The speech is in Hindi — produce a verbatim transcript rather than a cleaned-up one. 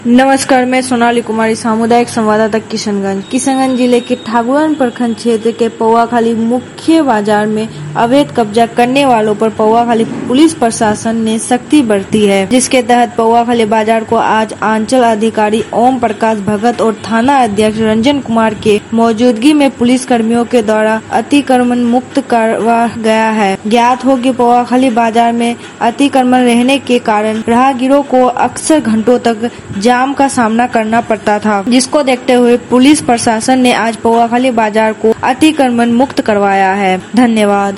नमस्कार, मैं सोनाली कुमारी, सामुदायिक संवाददाता किशनगंज। किशनगंज जिले के ठाकुरन प्रखंड क्षेत्र के पौआखाली मुख्य बाजार में अवैध कब्जा करने वालों पर पौआखाली पुलिस प्रशासन ने सख्ती बरती है, जिसके तहत पौआखाली बाजार को आज अंचल अधिकारी ओम प्रकाश भगत और थाना अध्यक्ष रंजन कुमार के मौजूदगी में पुलिस कर्मियों के द्वारा अतिक्रमण मुक्त करवा गया है। ज्ञात हो कि पौआखाली बाजार में अतिक्रमण रहने के कारण राहगीरों को अक्सर घंटों तक जाम का सामना करना पड़ता था, जिसको देखते हुए पुलिस प्रशासन ने आज पौआखाली बाजार को अतिक्रमण मुक्त करवाया है। धन्यवाद।